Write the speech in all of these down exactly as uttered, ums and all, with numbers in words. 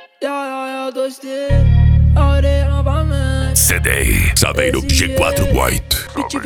C D Saveiro G quatro White.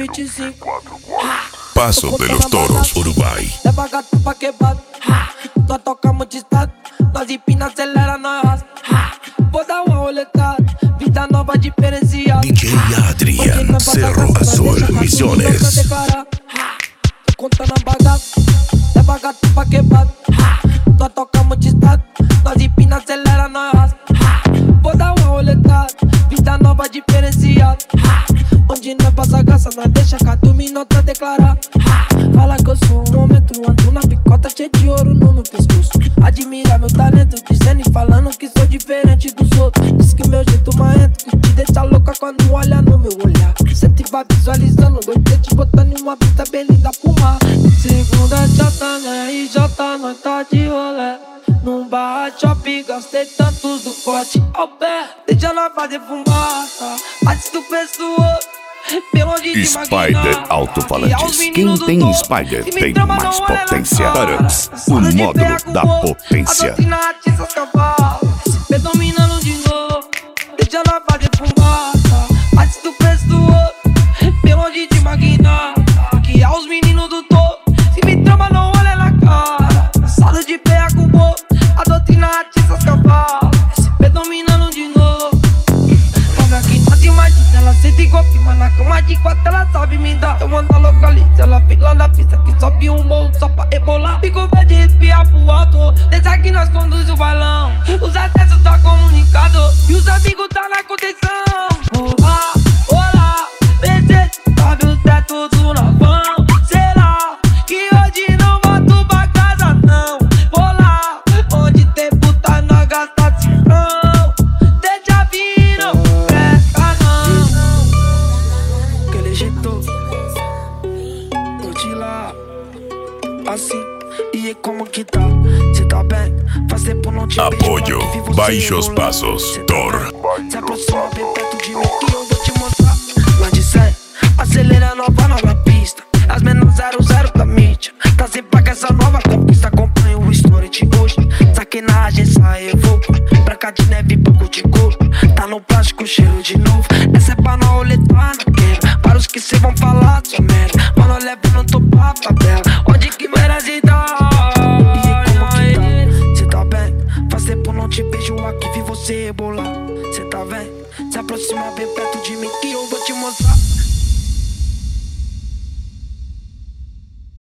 Paso de los Toros, Uruguai. Leva gato pra quebrado, nós tocamos de estado. Nós empina, acelera, nós raspa. Vou dar uma roletada, vida nova diferenciada. D J Adrian, Cerro Azul, Misiones. Contando a bagaça, leva gato pra quebrado. Nós tocamos de estado, nós empina, acelera, nós raspa. Vou dar uma roletada, vida nova diferenciada. Onde nós passa graça, nós deixa cada minuto declarar. Fala que eu sou um momento, ando na picota cheio de ouro no meu pescoço. Admira meu talento, dizendo e falando que sou diferente dos outros. Diz que meu jeito marrento, que te deixa louca quando olha no meu olhar. Sempre vai visualizando, gostei de botando em uma vista bem linda fumar. Segunda J na R J, nós tá de rolê. Num bar shopping, gastei tantos do corte ao pé. Deixa nós fazer fumaça, antes do pessoal. Spider Alto-Falantes. Quem tem Spider tem mais potência. Params, o módulo da potência. Se dominando de novo, deixa nós fazer fumaça, antes do preço do outro. Pelo de magnata, que é os meninos do topo. Se me trama, não olha na cara. Cansado de pé com o bobo, a doutrina atiça os cavalos. S P dominando de novo. Olha que nós imagina, ela sente igual firma na cama de quatro, ela sabe me dar. Eu mando a localiza, ela vem lá na pista que sobe um morro só pra rebolar. Fico verde de espiar pro alto, desde aqui nós conduz o balão. Os acessos tá comunicado e os amigos tá na contenção. Olá, olá, B C, sobe o teto do novão. Será que hoje não volto pra casa não? Vou lá, onde tem puta nós gasta cifrão. Deixa vir, não presta não. Aquele jeito, curte lá, assim, e como que tá? Cê tá bem? Faz tempo não te Apoio, baixos passos, Thor. Se aproxima bem perto de mim que eu vou te mostrar. Lá de cem, acelera nova, nova pista. As menores zero zero da mídia. Tá sem paga essa nova conquista. Acompanha o story de hoje. Saque na agência Evoco. Branca de neve, pouco de couro. Tá no plástico, cheiro de novo. Essa é pra na roletana, quebra. Para os que cê vão falar, sua merda.